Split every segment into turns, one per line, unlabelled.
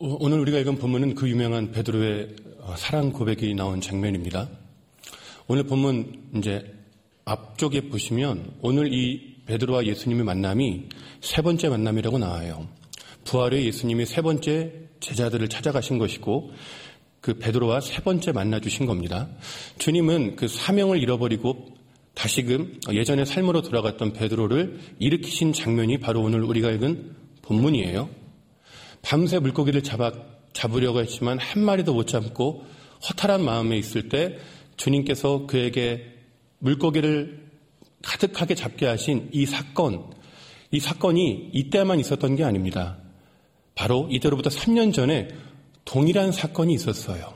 오늘 우리가 읽은 본문은 그 유명한 베드로의 사랑 고백이 나온 장면입니다. 오늘 본문 이제 앞쪽에 보시면 오늘 이 베드로와 예수님의 만남이 세 번째 만남이라고 나와요. 부활의 예수님이 세 번째 제자들을 찾아가신 것이고 그 베드로와 세 번째 만나주신 겁니다. 주님은 그 사명을 잃어버리고 다시금 예전의 삶으로 돌아갔던 베드로를 일으키신 장면이 바로 오늘 우리가 읽은 본문이에요. 밤새 물고기를 잡으려고 했지만 한 마리도 못 잡고 허탈한 마음에 있을 때 주님께서 그에게 물고기를 가득하게 잡게 하신 이 사건이 이때만 있었던 게 아닙니다. 바로 이때로부터 3년 전에 동일한 사건이 있었어요.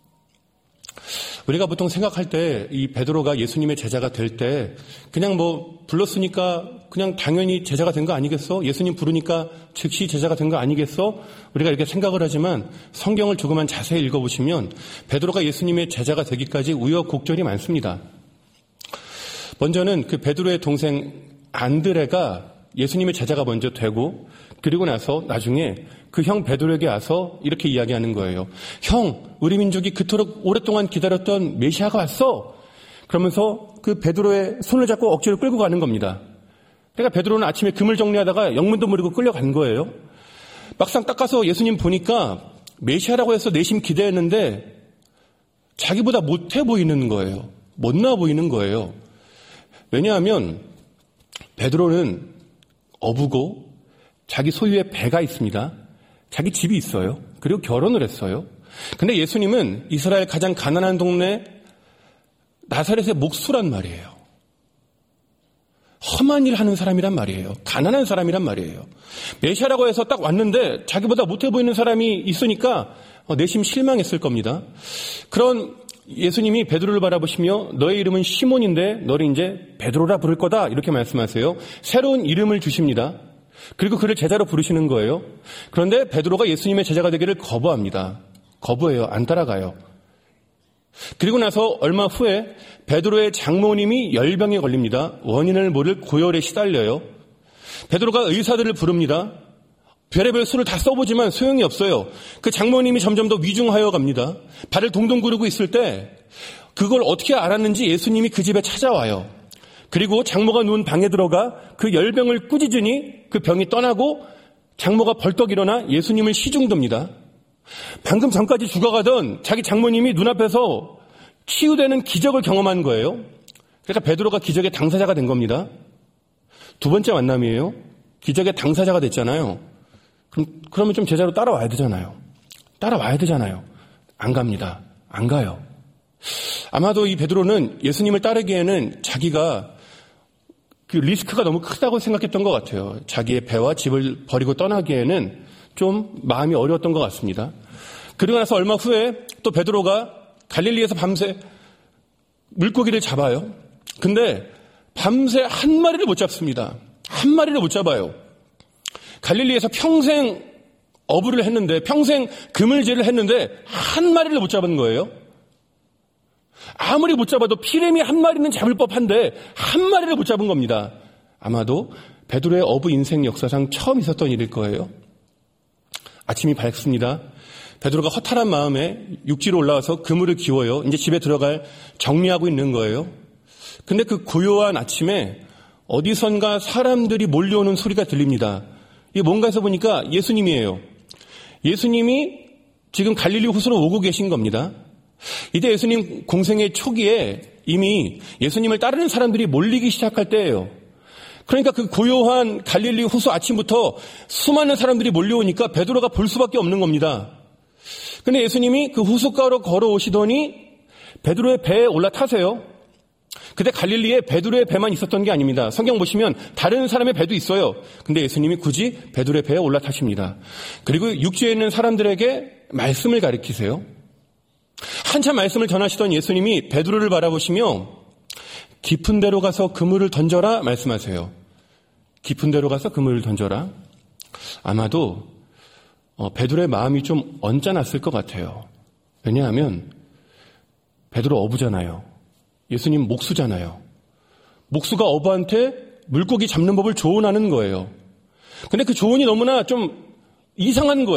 우리가 보통 생각할 때 이 베드로가 예수님의 제자가 될 때 그냥 불렀으니까 그냥 당연히 제자가 된 거 아니겠어? 예수님 부르니까 즉시 제자가 된 거 아니겠어? 우리가 이렇게 생각을 하지만 성경을 조금만 자세히 읽어보시면 베드로가 예수님의 제자가 되기까지 우여곡절이 많습니다. 먼저는 그 베드로의 동생 안드레가 예수님의 제자가 먼저 되고 그리고 나서 나중에 그 형 베드로에게 와서 이렇게 이야기하는 거예요. 형, 우리 민족이 그토록 오랫동안 기다렸던 메시아가 왔어. 그러면서 그 베드로의 손을 잡고 억지로 끌고 가는 겁니다. 그러니까 베드로는 아침에 금을 정리하다가 영문도 모르고 끌려간 거예요. 막상 딱 가서 예수님 보니까 메시아라고 해서 내심 기대했는데 자기보다 못해 보이는 거예요. 못나 보이는 거예요. 왜냐하면 베드로는 어부고 자기 소유의 배가 있습니다. 자기 집이 있어요. 그리고 결혼을 했어요. 근데 예수님은 이스라엘 가장 가난한 동네 나사렛의 목수란 말이에요. 험한 일 하는 사람이란 말이에요. 가난한 사람이란 말이에요. 메시아라고 해서 딱 왔는데 자기보다 못해 보이는 사람이 있으니까 내심 실망했을 겁니다. 그런 예수님이 베드로를 바라보시며 너의 이름은 시몬인데 너를 이제 베드로라 부를 거다 이렇게 말씀하세요. 새로운 이름을 주십니다. 그리고 그를 제자로 부르시는 거예요. 그런데 베드로가 예수님의 제자가 되기를 거부합니다. 거부해요. 안 따라가요. 그리고 나서 얼마 후에 베드로의 장모님이 열병에 걸립니다. 원인을 모를 고열에 시달려요. 베드로가 의사들을 부릅니다. 별의별 수를 다 써보지만 소용이 없어요. 그 장모님이 점점 더 위중하여 갑니다. 발을 동동 구르고 있을 때 그걸 어떻게 알았는지 예수님이 그 집에 찾아와요. 그리고 장모가 누운 방에 들어가 그 열병을 꾸짖으니 그 병이 떠나고 장모가 벌떡 일어나 예수님을 시중듭니다. 방금 전까지 죽어가던 자기 장모님이 눈앞에서 치유되는 기적을 경험한 거예요. 그러니까 베드로가 기적의 당사자가 된 겁니다. 두 번째 만남이에요. 기적의 당사자가 됐잖아요. 그러면 좀 제자로 따라와야 되잖아요. 안 갑니다. 안 가요. 아마도 이 베드로는 예수님을 따르기에는 자기가 그 리스크가 너무 크다고 생각했던 것 같아요. 자기의 배와 집을 버리고 떠나기에는 좀 마음이 어려웠던 것 같습니다. 그리고 나서 얼마 후에 또 베드로가 갈릴리에서 밤새 물고기를 잡아요. 근데 밤새 한 마리를 못 잡습니다. 한 마리를 못 잡아요. 갈릴리에서 평생 어부를 했는데 평생 그물질을 했는데 한 마리를 못 잡은 거예요. 아무리 못 잡아도 피레미 한 마리는 잡을 법한데 한 마리를 못 잡은 겁니다. 아마도 베드로의 어부 인생 역사상 처음 있었던 일일 거예요. 아침이 밝습니다. 베드로가 허탈한 마음에 육지로 올라와서 그물을 기워요. 이제 집에 들어갈 정리하고 있는 거예요. 근데 그 고요한 아침에 어디선가 사람들이 몰려오는 소리가 들립니다. 이게 뭔가 해서 보니까 예수님이에요. 예수님이 지금 갈릴리 호수로 오고 계신 겁니다. 이때 예수님 공생의 초기에 이미 예수님을 따르는 사람들이 몰리기 시작할 때예요. 그러니까 그 고요한 갈릴리 호수 아침부터 수많은 사람들이 몰려오니까 베드로가 볼 수밖에 없는 겁니다. 근데 예수님이 그 호숫가로 걸어오시더니 베드로의 배에 올라타세요. 그때 갈릴리에 베드로의 배만 있었던 게 아닙니다. 성경 보시면 다른 사람의 배도 있어요. 근데 예수님이 굳이 베드로의 배에 올라타십니다. 그리고 육지에 있는 사람들에게 말씀을 가르치세요. 한참 말씀을 전하시던 예수님이 베드로를 바라보시며 깊은 데로 가서 그물을 던져라 말씀하세요. 깊은 데로 가서 그물을 던져라. 아마도 베드로의 마음이 좀 언짢았을 것 같아요. 왜냐하면 베드로 어부잖아요. 예수님 목수잖아요. 목수가 어부한테 물고기 잡는 법을 조언하는 거예요. 근데 그 조언이 너무나 좀 이상한 거예요.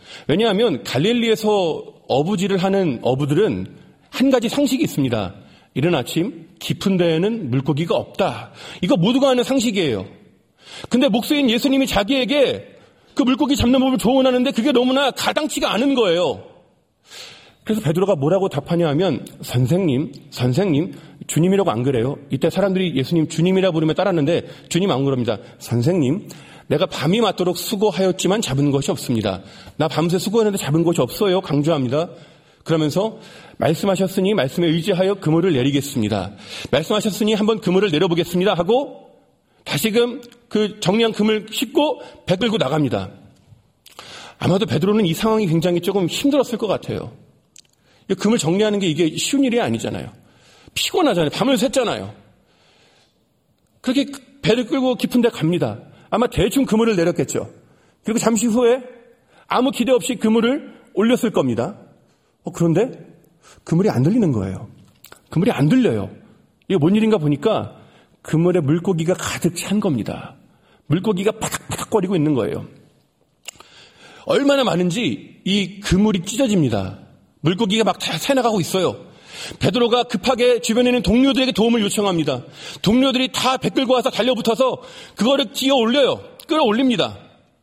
왜냐하면 갈릴리에서 어부질을 하는 어부들은 한 가지 상식이 있습니다. 이른 아침 깊은 데에는 물고기가 없다. 이거 모두가 아는 상식이에요. 근데 목수인 예수님이 자기에게 그 물고기 잡는 법을 조언하는데 그게 너무나 가당치가 않은 거예요. 그래서 베드로가 뭐라고 답하냐 하면 선생님, 주님이라고 안 그래요. 이때 사람들이 예수님 주님이라 부르며 따랐는데 주님 안 그럽니다. 선생님, 내가 밤이 맞도록 수고하였지만 잡은 것이 없습니다. 나 밤새 수고했는데 잡은 것이 없어요. 강조합니다. 그러면서 말씀하셨으니 말씀에 의지하여 그물을 내리겠습니다. 말씀하셨으니 한번 그물을 내려보겠습니다 하고 다시금 그 정리한 그물 싣고 배 끌고 나갑니다. 아마도 베드로는 이 상황이 굉장히 조금 힘들었을 것 같아요. 그물 정리하는 게 이게 쉬운 일이 아니잖아요. 피곤하잖아요. 밤을 샜잖아요. 그렇게 배를 끌고 깊은 데 갑니다. 아마 대충 그물을 내렸겠죠. 그리고 잠시 후에 아무 기대 없이 그물을 올렸을 겁니다. 그런데 그물이 안 들리는 거예요. 그물이 안 들려요. 이게 뭔 일인가 보니까 그물에 물고기가 가득 찬 겁니다. 물고기가 바닥바닥거리고 있는 거예요. 얼마나 많은지 이 그물이 찢어집니다. 물고기가 막 다 새나가고 있어요. 베드로가 급하게 주변에 있는 동료들에게 도움을 요청합니다. 동료들이 다 배 끌고 와서 달려붙어서 그거를 끼어 올려요. 끌어올립니다.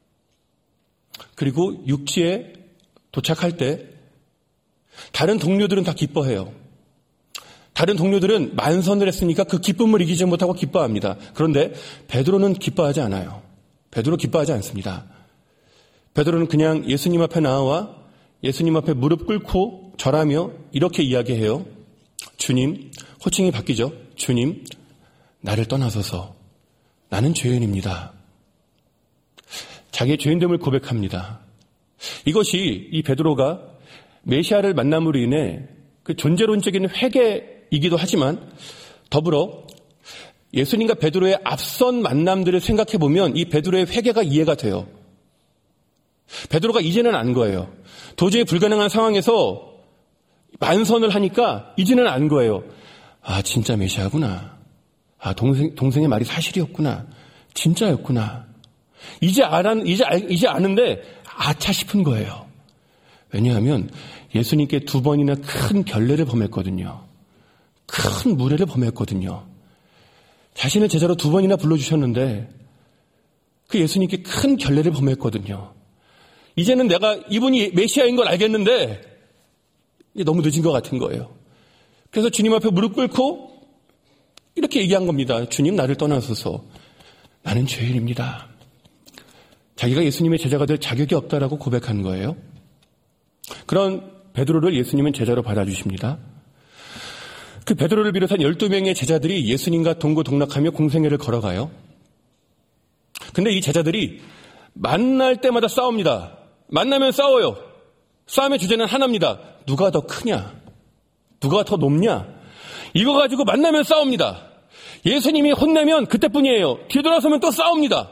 그리고 육지에 도착할 때 다른 동료들은 다 기뻐해요. 다른 동료들은 만선을 했으니까 그 기쁨을 이기지 못하고 기뻐합니다. 그런데 베드로는 기뻐하지 않아요. 베드로 기뻐하지 않습니다. 베드로는 그냥 예수님 앞에 나와 예수님 앞에 무릎 꿇고 절하며 이렇게 이야기해요. 주님, 호칭이 바뀌죠. 주님, 나를 떠나소서. 나는 죄인입니다. 자기의 죄인됨을 고백합니다. 이것이 이 베드로가 메시아를 만남으로 인해 그 존재론적인 회개이기도 하지만 더불어 예수님과 베드로의 앞선 만남들을 생각해 보면 이 베드로의 회개가 이해가 돼요. 베드로가 이제는 안 거예요. 도저히 불가능한 상황에서 만선을 하니까 이제는 안 거예요. 아, 진짜 메시아구나. 아, 동생의 말이 사실이었구나. 진짜였구나. 이제 아는데 아차 싶은 거예요. 왜냐하면 예수님께 2번이나 큰 결례를 범했거든요. 큰 무례를 범했거든요. 자신의 제자로 2번이나 불러주셨는데 그 예수님께 큰 결례를 범했거든요. 이제는 내가 이분이 메시아인 걸 알겠는데 너무 늦은 것 같은 거예요. 그래서 주님 앞에 무릎 꿇고 이렇게 얘기한 겁니다. 주님, 나를 떠나소서. 나는 죄인입니다. 자기가 예수님의 제자가 될 자격이 없다라고 고백한 거예요. 그런 베드로를 예수님은 제자로 받아주십니다. 그 베드로를 비롯한 12명의 제자들이 예수님과 동고동락하며 공생애를 걸어가요. 근데 이 제자들이 만날 때마다 싸웁니다. 만나면 싸워요. 싸움의 주제는 하나입니다. 누가 더 크냐? 누가 더 높냐? 이거 가지고 만나면 싸웁니다. 예수님이 혼내면 그때뿐이에요. 뒤돌아서면 또 싸웁니다.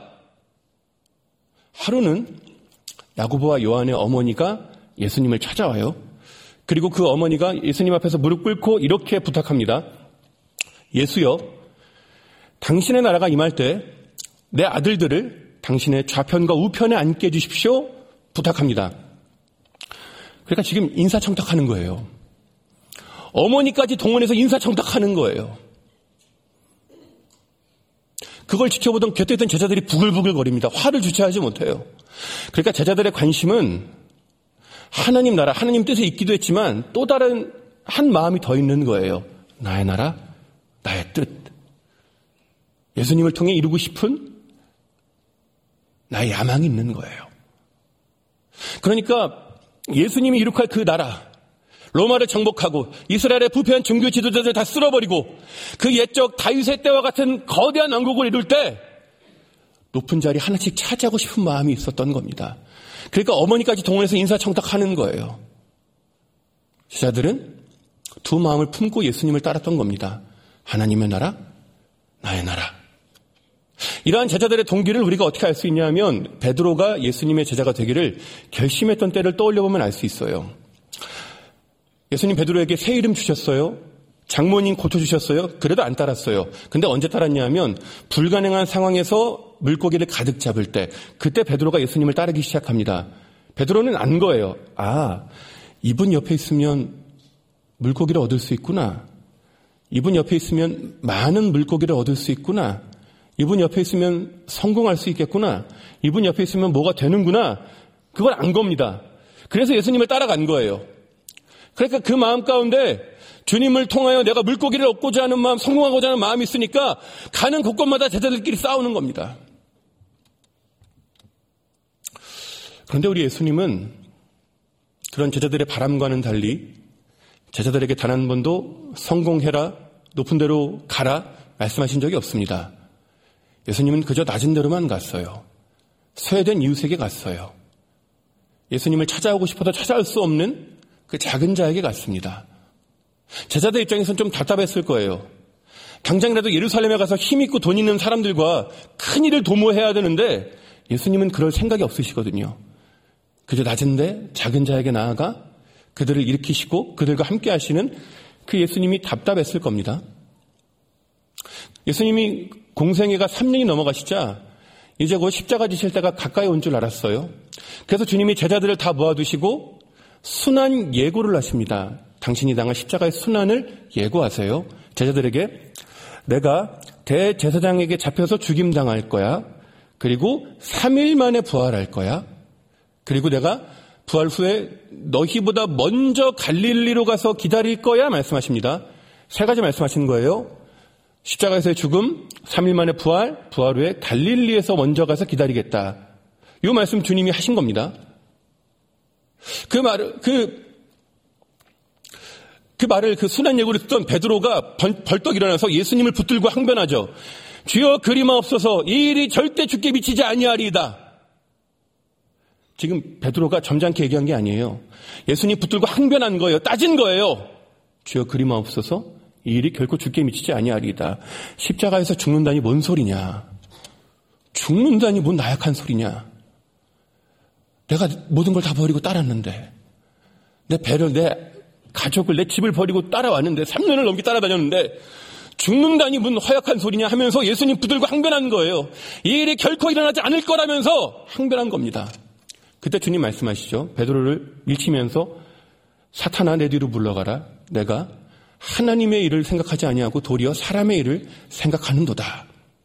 하루는 야고보와 요한의 어머니가 예수님을 찾아와요. 그리고 그 어머니가 예수님 앞에서 무릎 꿇고 이렇게 부탁합니다. 예수여, 당신의 나라가 임할 때 내 아들들을 당신의 좌편과 우편에 앉게 해주십시오. 부탁합니다. 그러니까 지금 인사청탁하는 거예요. 어머니까지 동원해서 인사청탁하는 거예요. 그걸 지켜보던 곁에 있던 제자들이 부글부글 거립니다. 화를 주체하지 못해요. 그러니까 제자들의 관심은 하나님 나라, 하나님 뜻에 있기도 했지만 또 다른 한 마음이 더 있는 거예요. 나의 나라, 나의 뜻. 예수님을 통해 이루고 싶은 나의 야망이 있는 거예요. 그러니까 예수님이 이룩할 그 나라, 로마를 정복하고 이스라엘의 부패한 종교 지도자들 다 쓸어버리고 그 옛적 다윗의 때와 같은 거대한 왕국을 이룰 때 높은 자리 하나씩 차지하고 싶은 마음이 있었던 겁니다. 그러니까 어머니까지 동원해서 인사청탁하는 거예요. 제자들은 두 마음을 품고 예수님을 따랐던 겁니다. 하나님의 나라, 나의 나라. 이러한 제자들의 동기를 우리가 어떻게 알 수 있냐 하면 베드로가 예수님의 제자가 되기를 결심했던 때를 떠올려보면 알 수 있어요. 예수님 베드로에게 새 이름 주셨어요. 장모님 고쳐주셨어요. 그래도 안 따랐어요. 근데 언제 따랐냐 하면 불가능한 상황에서 물고기를 가득 잡을 때, 그때 베드로가 예수님을 따르기 시작합니다. 베드로는 안 거예요. 아, 이분 옆에 있으면 물고기를 얻을 수 있구나. 이분 옆에 있으면 많은 물고기를 얻을 수 있구나. 이분 옆에 있으면 성공할 수 있겠구나. 이분 옆에 있으면 뭐가 되는구나. 그걸 안 겁니다. 그래서 예수님을 따라간 거예요. 그러니까 그 마음 가운데 주님을 통하여 내가 물고기를 얻고자 하는 마음, 성공하고자 하는 마음이 있으니까 가는 곳곳마다 제자들끼리 싸우는 겁니다. 그런데 우리 예수님은 그런 제자들의 바람과는 달리 제자들에게 단 한 번도 성공해라, 높은 데로 가라 말씀하신 적이 없습니다. 예수님은 그저 낮은 데로만 갔어요. 소외된 이웃에게 갔어요. 예수님을 찾아오고 싶어도 찾아올 수 없는 그 작은 자에게 갔습니다. 제자들 입장에서는 좀 답답했을 거예요. 당장이라도 예루살렘에 가서 힘있고 돈 있는 사람들과 큰 일을 도모해야 되는데 예수님은 그럴 생각이 없으시거든요. 그저 낮은데 작은 자에게 나아가 그들을 일으키시고 그들과 함께 하시는 그 예수님이 답답했을 겁니다. 예수님이 공생애가 3년이 넘어가시자 이제 곧 십자가 지실 때가 가까이 온 줄 알았어요. 그래서 주님이 제자들을 다 모아두시고 순환 예고를 하십니다. 당신이 당할 십자가의 순환을 예고하세요. 제자들에게 내가 대제사장에게 잡혀서 죽임당할 거야. 그리고 3일 만에 부활할 거야. 그리고 내가 부활 후에 너희보다 먼저 갈릴리로 가서 기다릴 거야 말씀하십니다. 3가지 말씀하시는 거예요. 십자가에서의 죽음, 3일 만에 부활 후에 갈릴리에서 먼저 가서 기다리겠다. 이 말씀 주님이 하신 겁니다. 그 말을 그 순환 예고를 듣던 베드로가 벌떡 일어나서 예수님을 붙들고 항변하죠. 주여 그리마옵소서, 이 일이 절대 주께 미치지 아니하리이다. 지금 베드로가 점잖게 얘기한 게 아니에요. 예수님 붙들고 항변한 거예요. 따진 거예요. 주여 그리마옵소서, 이 일이 결코 주께 미치지 아니하리이다. 십자가에서 죽는다니 뭔 소리냐. 죽는다니 뭔 나약한 소리냐. 내가 모든 걸 다 버리고 따랐는데, 내 배를, 내 가족을, 내 집을 버리고 따라왔는데, 3년을 넘게 따라다녔는데 죽는다니 뭔 허약한 소리냐 하면서 예수님 붙들고 항변한 거예요. 이 일이 결코 일어나지 않을 거라면서 항변한 겁니다. 그때 주님 말씀하시죠. 베드로를 밀치면서 사탄아 내 뒤로 물러가라. 내가 하나님의 일을 생각하지 아니하고 도리어 사람의 일을 생각하는도다.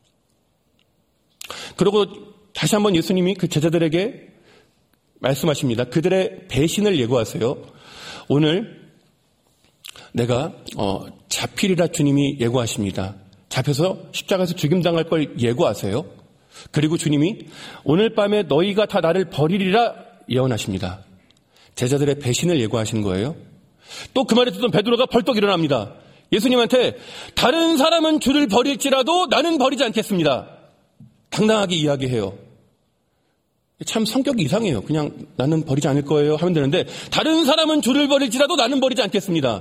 그리고 다시 한번 예수님이 그 제자들에게 말씀하십니다. 그들의 배신을 예고하세요. 오늘 내가 잡히리라 주님이 예고하십니다. 잡혀서 십자가에서 죽임당할 걸 예고하세요. 그리고 주님이 오늘 밤에 너희가 다 나를 버리리라 예언하십니다. 제자들의 배신을 예고하신 거예요. 또 그 말을 듣던 베드로가 벌떡 일어납니다. 예수님한테 다른 사람은 주를 버릴지라도 나는 버리지 않겠습니다. 당당하게 이야기해요. 참 성격이 이상해요. 그냥 나는 버리지 않을 거예요 하면 되는데 다른 사람은 주를 버릴지라도 나는 버리지 않겠습니다.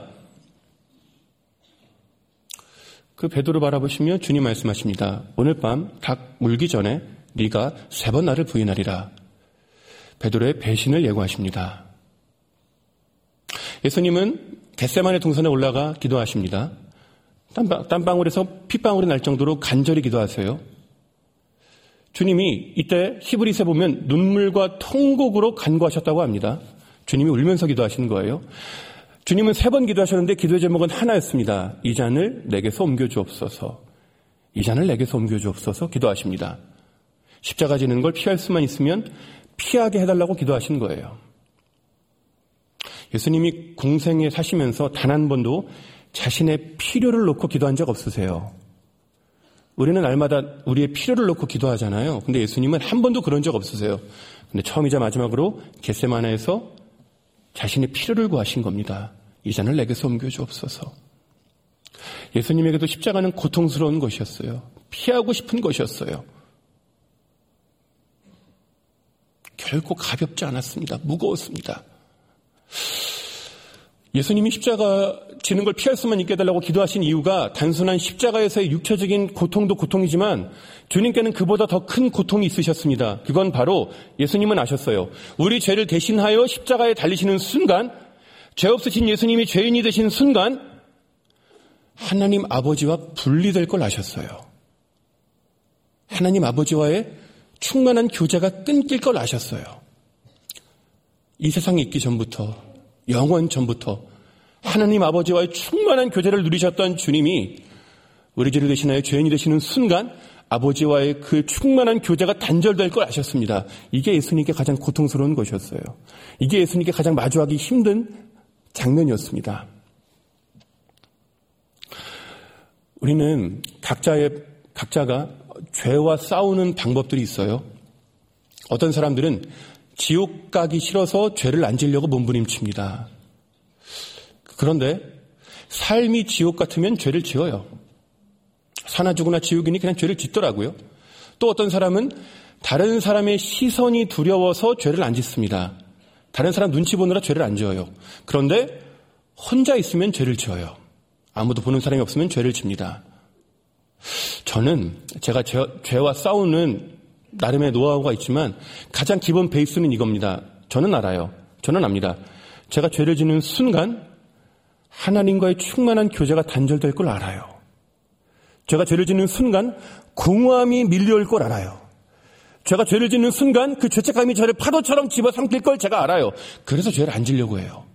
그 베드로 바라보시며 주님 말씀하십니다. 오늘 밤 닭 물기 전에 네가 3번 나를 부인하리라. 베드로의 배신을 예고하십니다. 예수님은 겟세마네 동산에 올라가 기도하십니다. 땀방울에서 핏방울이 날 정도로 간절히 기도하세요. 주님이 이때 히브리서에 보면 눈물과 통곡으로 간구하셨다고 합니다. 주님이 울면서 기도하시는 거예요. 주님은 3번 기도하셨는데 기도의 제목은 하나였습니다. 이 잔을 내게서 옮겨주옵소서. 이 잔을 내게서 옮겨주옵소서 기도하십니다. 십자가 지는 걸 피할 수만 있으면 피하게 해달라고 기도하신 거예요. 예수님이 공생에 사시면서 단 한 번도 자신의 필요를 놓고 기도한 적 없으세요. 우리는 날마다 우리의 필요를 놓고 기도하잖아요. 근데 예수님은 한 번도 그런 적 없으세요. 근데 처음이자 마지막으로 겟세마네에서 자신의 필요를 구하신 겁니다. 이 잔을 내게서 옮겨주옵소서. 예수님에게도 십자가는 고통스러운 것이었어요. 피하고 싶은 것이었어요. 결코 가볍지 않았습니다. 무거웠습니다. 예수님이 십자가 지는 걸 피할 수만 있게 해달라고 기도하신 이유가 단순한 십자가에서의 육체적인 고통도 고통이지만 주님께는 그보다 더 큰 고통이 있으셨습니다. 그건 바로 예수님은 아셨어요. 우리 죄를 대신하여 십자가에 달리시는 순간, 죄 없으신 예수님이 죄인이 되신 순간 하나님 아버지와 분리될 걸 아셨어요. 하나님 아버지와의 충만한 교제가 끊길 걸 아셨어요. 이 세상에 있기 전부터, 영원 전부터 하나님 아버지와의 충만한 교제를 누리셨던 주님이 우리 죄를 대신하여 죄인이 되시는 순간 아버지와의 그 충만한 교제가 단절될 걸 아셨습니다. 이게 예수님께 가장 고통스러운 것이었어요. 이게 예수님께 가장 마주하기 힘든 장면이었습니다. 우리는 각자가 죄와 싸우는 방법들이 있어요. 어떤 사람들은 지옥 가기 싫어서 죄를 안 지려고 몸부림칩니다. 그런데 삶이 지옥 같으면 죄를 지어요. 사나 죽으나 지옥이니 그냥 죄를 짓더라고요. 또 어떤 사람은 다른 사람의 시선이 두려워서 죄를 안 짓습니다. 다른 사람 눈치 보느라 죄를 안 지어요. 그런데 혼자 있으면 죄를 지어요. 아무도 보는 사람이 없으면 죄를 집니다. 저는 제가 죄와 싸우는 나름의 노하우가 있지만 가장 기본 베이스는 이겁니다. 저는 알아요. 저는 압니다. 제가 죄를 짓는 순간 하나님과의 충만한 교제가 단절될 걸 알아요. 제가 죄를 짓는 순간 공허함이 밀려올 걸 알아요. 제가 죄를 짓는 순간 그 죄책감이 저를 파도처럼 집어삼킬 걸 제가 알아요. 그래서 죄를 안 지려고 해요.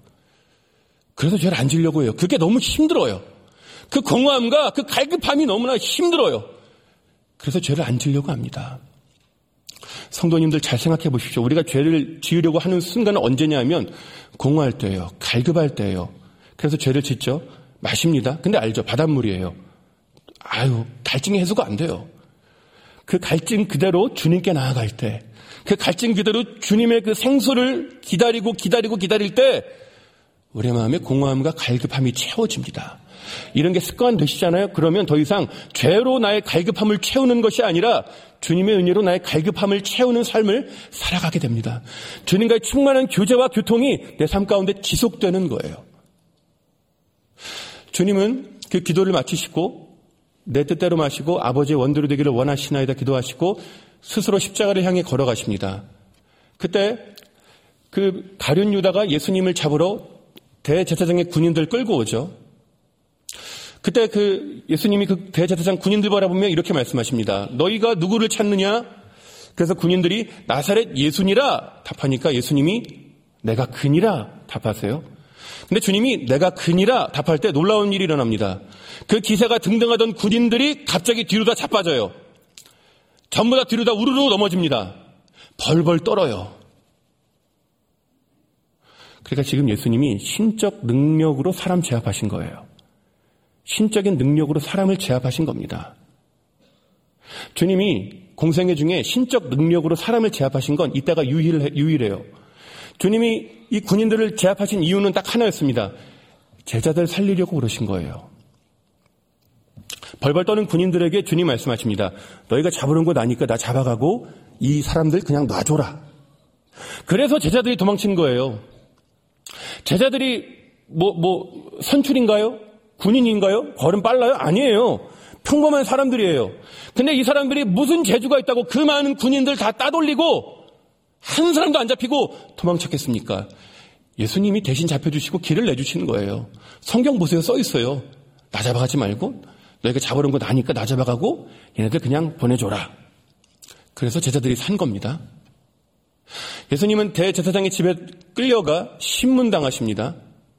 그게 너무 힘들어요. 그 공허함과 그 갈급함이 너무나 힘들어요. 그래서 죄를 안 지려고 합니다. 성도님들 잘 생각해 보십시오. 우리가 죄를 지으려고 하는 순간은 언제냐 하면 공허할 때예요. 갈급할 때예요. 그래서 죄를 짓죠. 마십니다. 근데 알죠. 바닷물이에요. 갈증이 해소가 안 돼요. 그 갈증 그대로 주님께 나아갈 때, 그 갈증 그대로 주님의 그 생수를 기다릴 때 우리 마음의 공허함과 갈급함이 채워집니다. 이런 게 습관되시잖아요. 그러면 더 이상 죄로 나의 갈급함을 채우는 것이 아니라 주님의 은혜로 나의 갈급함을 채우는 삶을 살아가게 됩니다. 주님과의 충만한 교제와 교통이 내 삶 가운데 지속되는 거예요. 주님은 그 기도를 마치시고 내 뜻대로 마시고 아버지의 원대로 되기를 원하시나이다 기도하시고 스스로 십자가를 향해 걸어가십니다. 그때 그 가룟 유다가 예수님을 잡으러 대제사장의 군인들 끌고 오죠. 그때 그 예수님이 그 대제사장 군인들 바라보며 이렇게 말씀하십니다. 너희가 누구를 찾느냐? 그래서 군인들이 나사렛 예수니라 답하니까 예수님이 내가 그니라 답하세요. 근데 주님이 내가 그니라 답할 때 놀라운 일이 일어납니다. 그 기세가 등등하던 군인들이 갑자기 뒤로 다 자빠져요. 전부 다 뒤로 다 우르르 넘어집니다. 벌벌 떨어요. 그러니까 지금 예수님이 신적 능력으로 사람 제압하신 거예요. 신적인 능력으로 사람을 제압하신 겁니다. 주님이 공생애 중에 신적 능력으로 사람을 제압하신 건 이때가 유일해요. 주님이 이 군인들을 제압하신 이유는 딱 하나였습니다. 제자들 살리려고 그러신 거예요. 벌벌 떠는 군인들에게 주님 말씀하십니다. 너희가 잡으려는 거 나니까 나 잡아가고 이 사람들 그냥 놔줘라. 그래서 제자들이 도망친 거예요. 제자들이 선출인가요? 군인인가요? 걸음 빨라요? 아니에요. 평범한 사람들이에요. 근데 이 사람들이 무슨 재주가 있다고 그 많은 군인들 다 따돌리고 한 사람도 안 잡히고 도망쳤겠습니까? 예수님이 대신 잡혀주시고 길을 내주시는 거예요. 성경 보세요. 써 있어요. 나 잡아가지 말고 너희가 잡으려는 거 나니까 나 잡아가고 얘네들 그냥 보내줘라. 그래서 제자들이 산 겁니다. 예수님은 대제사장의 집에 끌려가 신문당하십니다.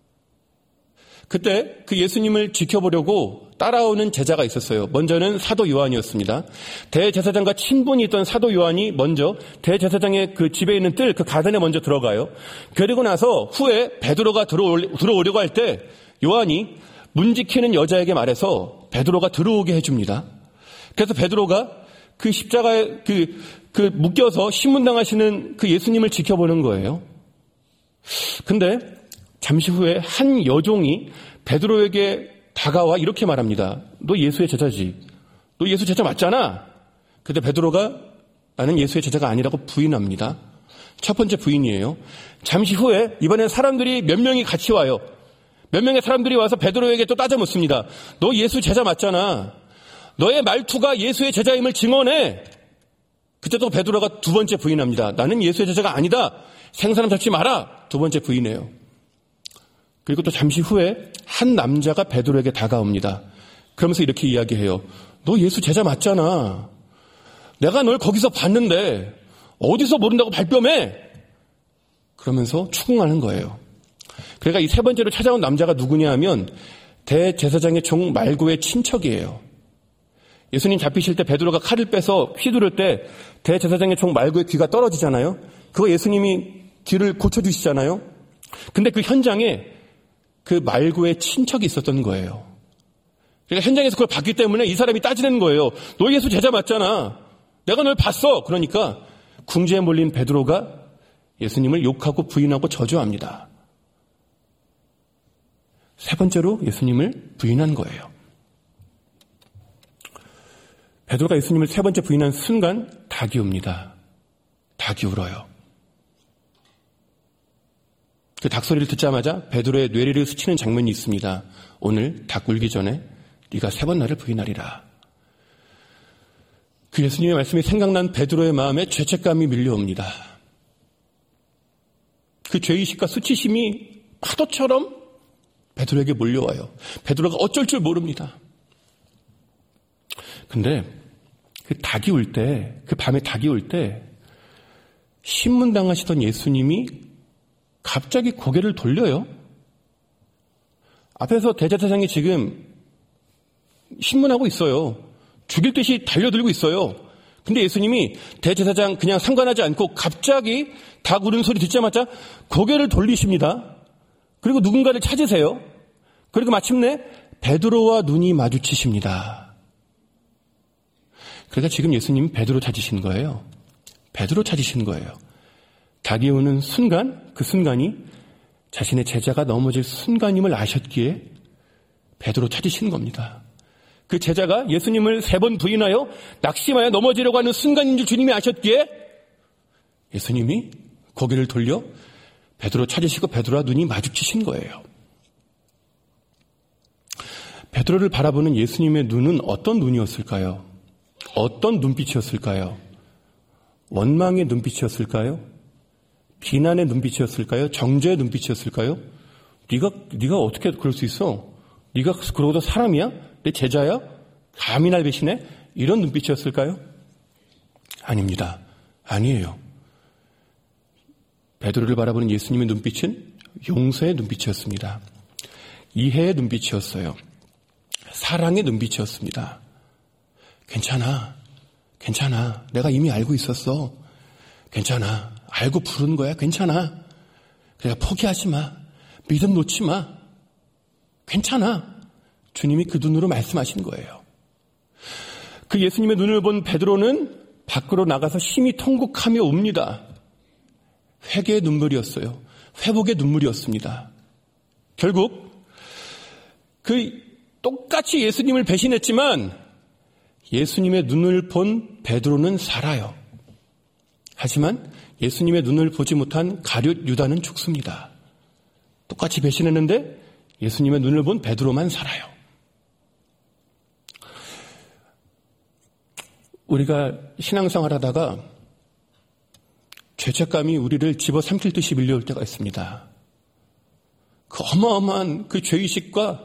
그때 그 예수님을 지켜보려고 따라오는 제자가 있었어요. 먼저는 사도 요한이었습니다. 대제사장과 친분이 있던 사도 요한이 먼저 대제사장의 그 집에 있는 뜰, 그 가든에 먼저 들어가요. 그리고 나서 후에 베드로가 들어오려고 할 때 요한이 문 지키는 여자에게 말해서 베드로가 들어오게 해줍니다. 그래서 베드로가 그 십자가에 묶여서 신문당하시는 그 예수님을 지켜보는 거예요. 근데 잠시 후에 한 여종이 베드로에게 다가와 이렇게 말합니다. 너 예수의 제자지. 너 예수 제자 맞잖아. 근데 베드로가 나는 예수의 제자가 아니라고 부인합니다. 첫 번째 부인이에요. 잠시 후에 이번엔 사람들이 몇 명이 같이 와요. 몇 명의 사람들이 와서 베드로에게 또 따져 묻습니다. 너 예수 제자 맞잖아. 너의 말투가 예수의 제자임을 증언해. 그때 또 베드로가 두 번째 부인합니다. 나는 예수의 제자가 아니다. 생사람 잡지 마라. 두 번째 부인해요. 그리고 또 잠시 후에 한 남자가 베드로에게 다가옵니다. 그러면서 이렇게 이야기해요. 너 예수 제자 맞잖아. 내가 널 거기서 봤는데 어디서 모른다고 발뺌해? 그러면서 추궁하는 거예요. 그러니까 이 세 번째로 찾아온 남자가 누구냐 하면 대제사장의 종 말고의 친척이에요. 예수님 잡히실 때 베드로가 칼을 빼서 휘두를 때 대제사장의 종 말고의 귀가 떨어지잖아요. 그거 예수님이 귀를 고쳐주시잖아요. 근데 그 현장에 그 말고의 친척이 있었던 거예요. 그러니까 현장에서 그걸 봤기 때문에 이 사람이 따지는 거예요. 너 예수 제자 맞잖아. 내가 널 봤어. 그러니까 궁지에 몰린 베드로가 예수님을 욕하고 부인하고 저주합니다. 세 번째로 예수님을 부인한 거예요. 베드로가 예수님을 세 번째 부인한 순간 닭이 웁니다. 닭이 울어요. 그 닭소리를 듣자마자 베드로의 뇌리를 스치는 장면이 있습니다. 오늘 닭 울기 전에 네가 세 번 나를 부인하리라. 그 예수님의 말씀이 생각난 베드로의 마음에 죄책감이 밀려옵니다. 그 죄의식과 수치심이 파도처럼 베드로에게 몰려와요. 베드로가 어쩔 줄 모릅니다. 근데 그 닭이 울 때, 그 밤에 닭이 울 때 신문당하시던 예수님이 갑자기 고개를 돌려요. 앞에서 대제사장이 지금 신문하고 있어요. 죽일 듯이 달려들고 있어요. 근데 예수님이 대제사장 그냥 상관하지 않고 갑자기 닭 우는 소리 듣자마자 고개를 돌리십니다. 그리고 누군가를 찾으세요. 그리고 마침내 베드로와 눈이 마주치십니다. 그러니까 지금 예수님은 베드로 찾으신 거예요. 베드로 찾으신 거예요. 닭이 우는 순간, 그 순간이 자신의 제자가 넘어질 순간임을 아셨기에 베드로 찾으신 겁니다. 그 제자가 예수님을 세 번 부인하여 낙심하여 넘어지려고 하는 순간인 줄 주님이 아셨기에 예수님이 고개를 돌려 베드로 찾으시고 베드로와 눈이 마주치신 거예요. 베드로를 바라보는 예수님의 눈은 어떤 눈이었을까요? 어떤 눈빛이었을까요? 원망의 눈빛이었을까요? 비난의 눈빛이었을까요? 정죄의 눈빛이었을까요? 네가 어떻게 그럴 수 있어? 네가 그러고도 사람이야? 내 제자야? 감히 날 배신해? 이런 눈빛이었을까요? 아닙니다. 아니에요. 베드로를 바라보는 예수님의 눈빛은 용서의 눈빛이었습니다. 이해의 눈빛이었어요. 사랑의 눈빛이었습니다. 괜찮아. 내가 이미 알고 있었어. 괜찮아. 알고 부른 거야. 괜찮아. 그래, 포기하지 마. 믿음 놓지 마. 괜찮아. 주님이 그 눈으로 말씀하신 거예요. 그 예수님의 눈을 본 베드로는 밖으로 나가서 심히 통곡하며 웁니다. 회개의 눈물이었어요. 회복의 눈물이었습니다. 결국 그 똑같이 예수님을 배신했지만 예수님의 눈을 본 베드로는 살아요. 하지만 예수님의 눈을 보지 못한 가룟 유다는 죽습니다. 똑같이 배신했는데 예수님의 눈을 본 베드로만 살아요. 우리가 신앙생활 하다가 죄책감이 우리를 집어삼킬 듯이 밀려올 때가 있습니다. 그 어마어마한 그 죄의식과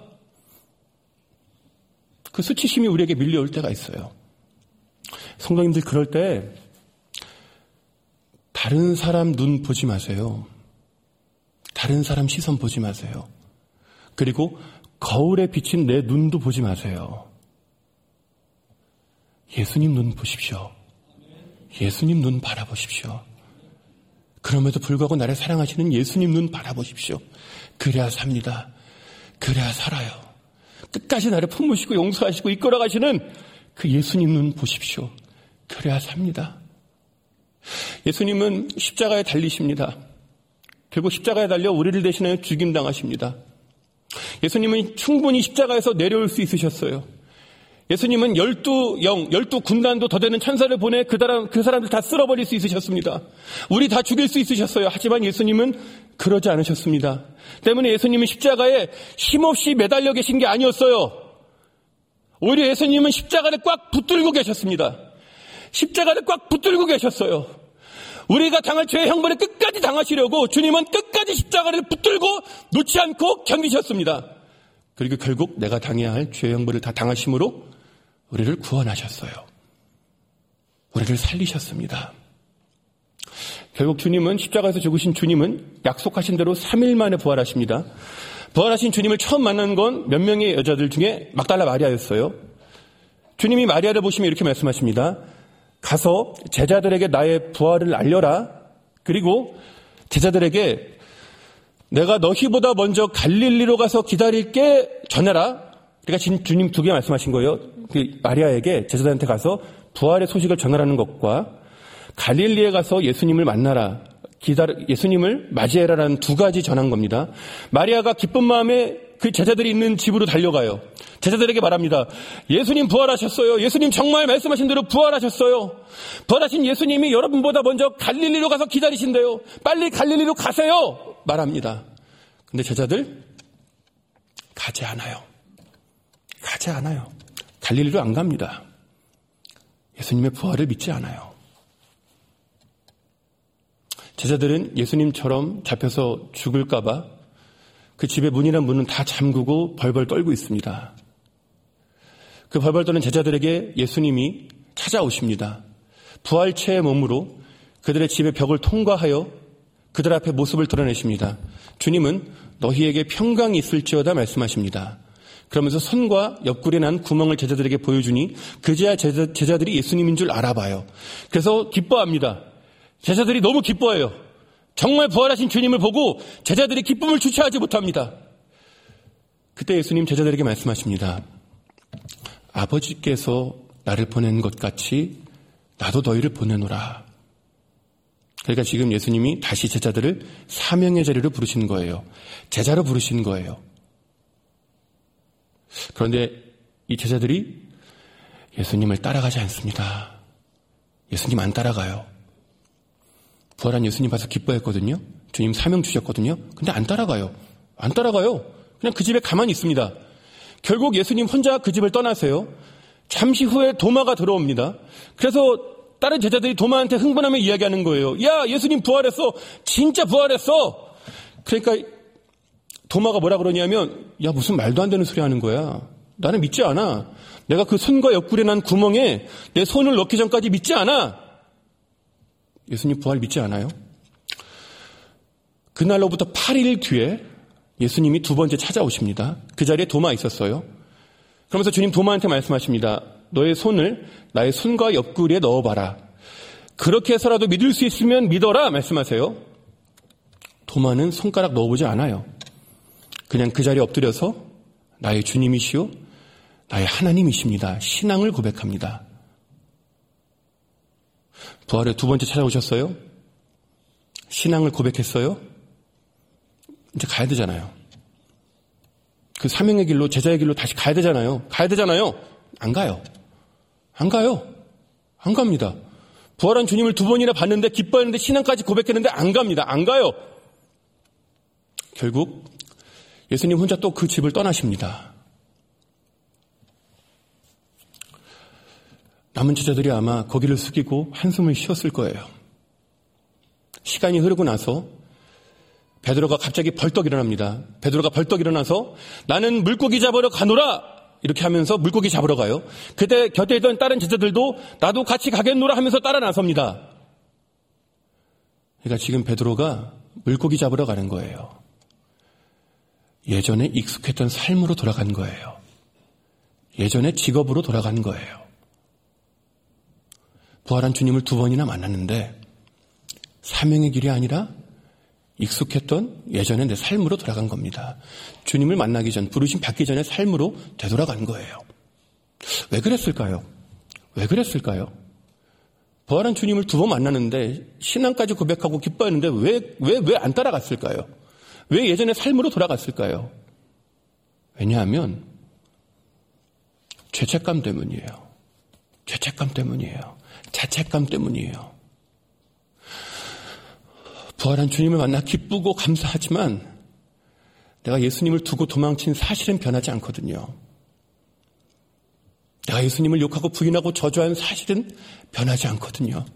그 수치심이 우리에게 밀려올 때가 있어요. 성도님들 그럴 때 다른 사람 눈 보지 마세요. 다른 사람 시선 보지 마세요. 그리고 거울에 비친 내 눈도 보지 마세요. 예수님 눈 보십시오. 예수님 눈 바라보십시오. 그럼에도 불구하고 나를 사랑하시는 예수님 눈 바라보십시오. 그래야 삽니다. 그래야 살아요. 끝까지 나를 품으시고 용서하시고 이끌어가시는 그 예수님 눈 보십시오. 그래야 삽니다. 예수님은 십자가에 달리십니다. 결국 십자가에 달려 우리를 대신하여 죽임당하십니다. 예수님은 충분히 십자가에서 내려올 수 있으셨어요. 예수님은 12군단도 더 되는 천사를 보내 그 사람들 다 쓸어버릴 수 있으셨습니다. 우리 다 죽일 수 있으셨어요. 하지만 예수님은 그러지 않으셨습니다. 때문에 예수님은 십자가에 힘없이 매달려 계신 게 아니었어요. 오히려 예수님은 십자가를 꽉 붙들고 계셨습니다. 십자가를 꽉 붙들고 계셨어요. 우리가 당할 죄의 형벌을 끝까지 당하시려고 주님은 끝까지 십자가를 붙들고 놓지 않고 견디셨습니다. 그리고 결국 내가 당해야 할 죄의 형벌을 다 당하심으로 우리를 구원하셨어요. 우리를 살리셨습니다. 결국 주님은, 십자가에서 죽으신 주님은 약속하신 대로 3일 만에 부활하십니다. 부활하신 주님을 처음 만난 건 몇 명의 여자들 중에 막달라 마리아였어요. 주님이 마리아를 보시면 이렇게 말씀하십니다. 가서 제자들에게 나의 부활을 알려라. 그리고 제자들에게 내가 너희보다 먼저 갈릴리로 가서 기다릴게 전해라. 그러니까 지금 주님 두 개 말씀하신 거예요. 그 마리아에게, 제자들한테 가서 부활의 소식을 전하라는 것과 갈릴리에 가서 예수님을 만나라, 예수님을 맞이해라라는 두 가지 전한 겁니다. 마리아가 기쁜 마음에 그 제자들이 있는 집으로 달려가요. 제자들에게 말합니다. 예수님 부활하셨어요. 예수님 정말 말씀하신 대로 부활하셨어요. 부활하신 예수님이 여러분보다 먼저 갈릴리로 가서 기다리신대요. 빨리 갈릴리로 가세요. 말합니다. 근데 제자들 가지 않아요. 갈릴리로 안 갑니다. 예수님의 부활을 믿지 않아요. 제자들은 예수님처럼 잡혀서 죽을까봐 그 집의 문이란 문은 다 잠그고 벌벌 떨고 있습니다. 그 벌벌 떠는 제자들에게 예수님이 찾아오십니다. 부활체의 몸으로 그들의 집의 벽을 통과하여 그들 앞에 모습을 드러내십니다. 주님은 너희에게 평강이 있을지어다 말씀하십니다. 그러면서 손과 옆구리에 난 구멍을 제자들에게 보여주니 그제야 제자들이 예수님인 줄 알아봐요. 그래서 기뻐합니다. 제자들이 너무 기뻐해요. 정말 부활하신 주님을 보고 제자들이 기쁨을 주체하지 못합니다. 그때 예수님 제자들에게 말씀하십니다. 아버지께서 나를 보낸 것 같이 나도 너희를 보내노라. 그러니까 지금 예수님이 다시 제자들을 사명의 자리로 부르시는 거예요. 제자로 부르시는 거예요. 그런데 이 제자들이 예수님을 따라가지 않습니다. 예수님 안 따라가요. 부활한 예수님 봐서 기뻐했거든요. 주님 사명 주셨거든요. 근데 안 따라가요. 그냥 그 집에 가만히 있습니다. 결국 예수님 혼자 그 집을 떠나세요. 잠시 후에 도마가 들어옵니다. 그래서 다른 제자들이 도마한테 흥분하며 이야기하는 거예요. 야, 예수님 부활했어. 진짜 부활했어. 그러니까 도마가 뭐라 그러냐면, 야, 무슨 말도 안 되는 소리 하는 거야. 나는 믿지 않아. 내가 그 손과 옆구리에 난 구멍에 내 손을 넣기 전까지 믿지 않아. 예수님 부활 믿지 않아요? 그날로부터 8일 뒤에 예수님이 두 번째 찾아오십니다. 그 자리에 도마 있었어요. 그러면서 주님 도마한테 말씀하십니다. 너의 손을 나의 손과 옆구리에 넣어봐라. 그렇게 해서라도 믿을 수 있으면 믿어라 말씀하세요. 도마는 손가락 넣어보지 않아요. 그냥 그 자리에 엎드려서 나의 주님이시오, 나의 하나님이십니다. 신앙을 고백합니다. 부활에 두 번째 찾아오셨어요? 신앙을 고백했어요? 이제 가야 되잖아요. 그 사명의 길로, 제자의 길로 다시 가야 되잖아요. 안 가요. 안 갑니다. 부활한 주님을 두 번이나 봤는데 기뻐했는데 신앙까지 고백했는데 안 갑니다. 안 가요. 결국 예수님 혼자 또 그 집을 떠나십니다. 남은 제자들이 아마 고개를 숙이고 한숨을 쉬었을 거예요. 시간이 흐르고 나서 베드로가 갑자기 벌떡 일어납니다. 베드로가 벌떡 일어나서 나는 물고기 잡으러 가노라 이렇게 하면서 물고기 잡으러 가요. 그때 곁에 있던 다른 제자들도 나도 같이 가겠노라 하면서 따라 나섭니다. 그러니까 지금 베드로가 물고기 잡으러 가는 거예요. 예전에 익숙했던 삶으로 돌아간 거예요. 예전에 직업으로 돌아간 거예요. 부활한 주님을 두 번이나 만났는데 사명의 길이 아니라 익숙했던 예전에 내 삶으로 돌아간 겁니다. 주님을 만나기 전, 부르심 받기 전에 삶으로 되돌아간 거예요. 왜 그랬을까요? 부활한 주님을 두 번 만났는데 신앙까지 고백하고 기뻐했는데 왜 안 따라갔을까요? 왜 예전의 삶으로 돌아갔을까요? 왜냐하면 죄책감 때문이에요. 자책감 때문이에요. 부활한 주님을 만나 기쁘고 감사하지만 내가 예수님을 두고 도망친 사실은 변하지 않거든요. 내가 예수님을 욕하고 부인하고 저주한 사실은 변하지 않거든요.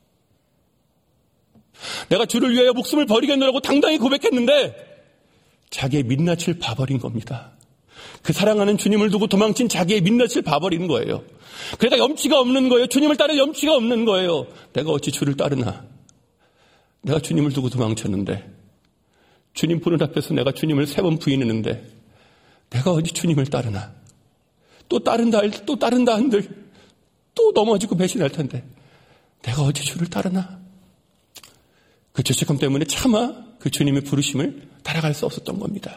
내가 주를 위하여 목숨을 버리겠노라고 당당히 고백했는데 자기의 민낯을 봐버린 겁니다. 그 사랑하는 주님을 두고 도망친 자기의 민낯을 봐버린 거예요. 그러다 염치가 없는 거예요. 주님을 따를 염치가 없는 거예요. 내가 어찌 주를 따르나. 내가 주님을 두고 도망쳤는데, 주님 보는 앞에서 내가 주님을 3번 부인했는데 내가 어디 주님을 따르나? 또 따른다 한들 또 넘어지고 배신할 텐데 내가 어디 주를 따르나? 그 죄책감 때문에 차마 그 주님의 부르심을 따라갈 수 없었던 겁니다.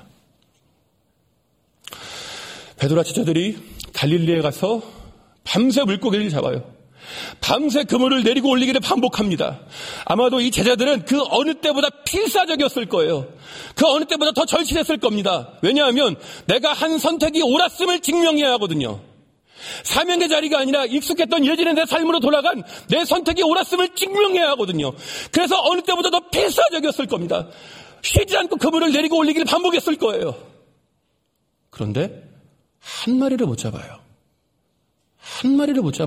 베드로와 제자들이 갈릴리에 가서 밤새 물고기를 잡아요. 밤새 그물을 내리고 올리기를 반복합니다. 아마도 이 제자들은 그 어느 때보다 필사적이었을 거예요. 그 어느 때보다 더 절실했을 겁니다. 왜냐하면 내가 한 선택이 옳았음을 증명해야 하거든요. 사명의 자리가 아니라 익숙했던 이어지는 내 삶으로 돌아간 내 선택이 옳았음을 증명해야 하거든요. 그래서 어느 때보다 더 필사적이었을 겁니다. 쉬지 않고 그물을 내리고 올리기를 반복했을 거예요. 그런데 한 마리를 못 잡아요. 한 마리를 못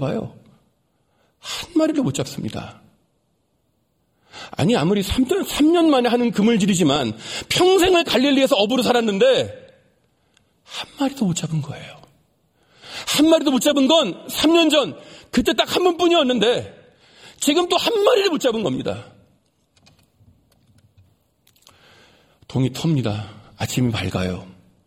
잡습니다. 아니, 아무리 3년 만에 하는 그물질이지만 평생을 갈릴리에서 어부로 살았는데 한 마리도 못 잡은 거예요. 한 마리도 못 잡은 건 3년 전 그때 딱 한 번뿐이었는데 지금 또 한 마리를 못 잡은 겁니다. 동이 텁니다. 아침이 밝아요.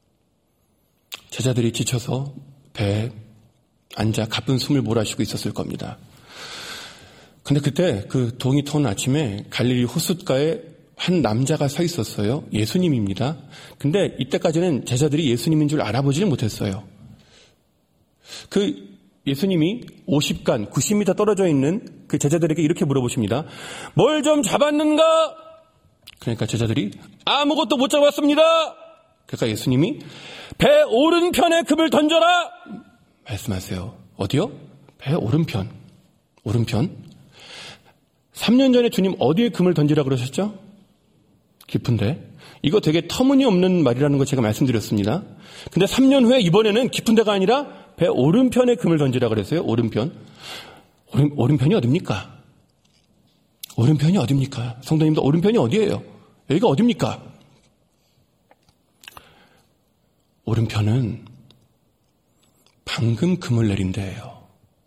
제자들이 지쳐서 배에 앉아 가쁜 숨을 몰아쉬고 있었을 겁니다. 근데 그때 그 동이 터는 아침에 갈릴리 호숫가에 한 남자가 서 있었어요. 예수님입니다. 근데 이때까지는 제자들이 예수님인 줄 알아보지는 못했어요. 그 예수님이 50간, 90m 떨어져 있는 그 제자들에게 이렇게 물어보십니다. 뭘 좀 잡았는가? 그러니까 제자들이 아무것도 못 잡았습니다. 그러니까 예수님이 배 오른편에 금을 던져라 말씀하세요. 어디요? 배 오른편. 오른편? 3년 전에 주님 어디에 금을 던지라 그러셨죠? 깊은데. 이거 되게 터무니없는 말이라는 거 제가 말씀드렸습니다. 근데 3년 후에 이번에는 깊은 데가 아니라 배 오른편에 금을 던지라 그랬어요. 오른편. 오른편이 어딥니까? 오른편이 어딥니까? 성도님도 오른편이 어디예요? 여기가 어딥니까? 오른편은 방금 금을 내린 데예요.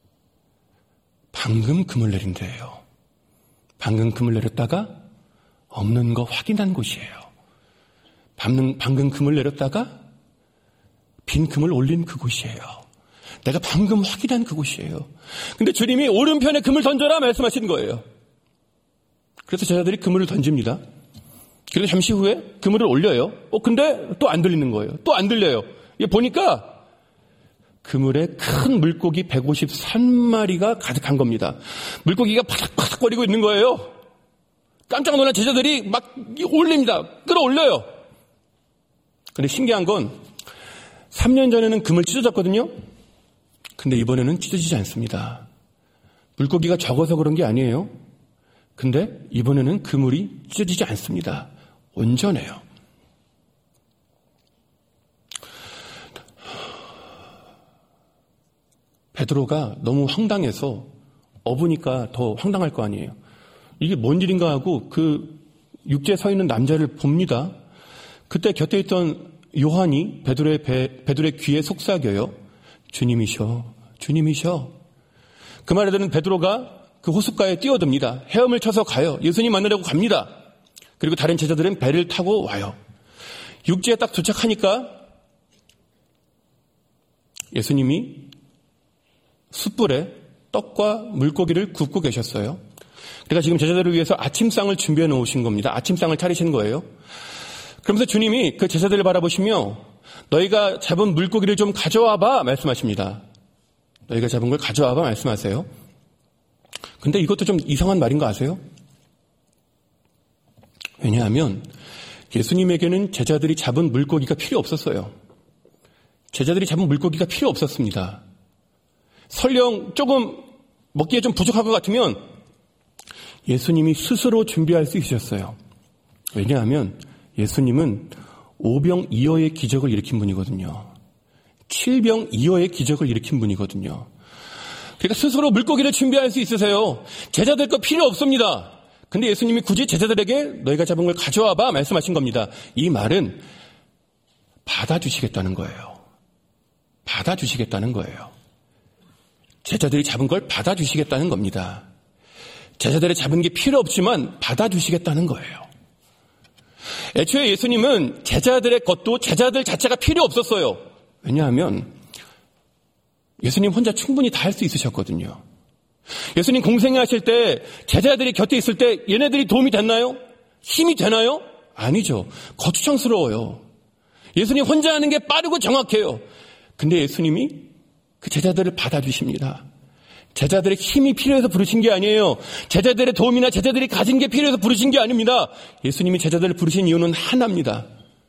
방금 금을 내린 데예요. 방금 금을 내렸다가 없는 거 확인한 곳이에요. 방금 금을 내렸다가 빈 금을 올린 그곳이에요. 내가 방금 확인한 그곳이에요. 근데 주님이 오른편에 금을 던져라 말씀하신 거예요. 그래서 제자들이 그물을 던집니다. 그리고 잠시 후에 그물을 올려요. 근데 또 안 들리는 거예요. 또 안 들려요. 보니까 그물에 큰 물고기 153마리가 가득한 겁니다. 물고기가 바삭바삭거리고 있는 거예요. 깜짝 놀란 제자들이 막 올립니다. 끌어올려요. 근데 신기한 건 3년 전에는 금을 찢어졌거든요. 근데 이번에는 찢어지지 않습니다. 물고기가 적어서 그런 게 아니에요. 근데 이번에는 그물이 찢어지지 않습니다. 온전해요. 베드로가 너무 황당해서 어부니까 더 황당할 거 아니에요. 이게 뭔 일인가 하고 그 육지에 서 있는 남자를 봅니다. 그때 곁에 있던 요한이 베드로의 귀에 속삭여요. 주님이셔. 그 말에 들은 베드로가 그 호숫가에 뛰어듭니다. 헤엄을 쳐서 가요. 예수님 만나려고 갑니다. 그리고 다른 제자들은 배를 타고 와요. 육지에 딱 도착하니까 예수님이 숯불에 떡과 물고기를 굽고 계셨어요. 그러니까 지금 제자들을 위해서 아침상을 준비해 놓으신 겁니다. 아침상을 차리신 거예요. 그러면서 주님이 그 제자들을 바라보시며 너희가 잡은 물고기를 좀 가져와봐 말씀하십니다. 너희가 잡은 걸 가져와봐 말씀하세요. 근데 이것도 좀 이상한 말인 거 아세요? 왜냐하면 예수님에게는 제자들이 잡은 물고기가 필요 없었어요. 제자들이 잡은 물고기가 필요 없었습니다. 설령 조금 먹기에 좀 부족할 것 같으면 예수님이 스스로 준비할 수 있으셨어요. 왜냐하면 예수님은 5병2어의 기적을 일으킨 분이거든요. 7병2어의 기적을 일으킨 분이거든요. 그러니까 스스로 물고기를 준비할 수 있으세요. 제자들 거 필요 없습니다. 근데 예수님이 굳이 제자들에게 너희가 잡은 걸 가져와봐 말씀하신 겁니다. 이 말은 받아주시겠다는 거예요. 받아주시겠다는 거예요. 제자들이 잡은 걸 받아주시겠다는 겁니다. 제자들의 잡은 게 필요 없지만 받아주시겠다는 거예요. 애초에 예수님은 제자들의 것도 제자들 자체가 필요 없었어요. 왜냐하면 예수님 혼자 충분히 다 할 수 있으셨거든요. 예수님 공생애하실 때 제자들이 곁에 있을 때 얘네들이 도움이 됐나요? 힘이 되나요? 아니죠. 거추장스러워요. 예수님 혼자 하는 게 빠르고 정확해요. 근데 예수님이 그 제자들을 받아주십니다. 제자들의 힘이 필요해서 부르신 게 아니에요. 제자들의 도움이나 제자들이 가진 게 필요해서 부르신 게 아닙니다. 예수님이 제자들을 부르신 이유는 하나입니다.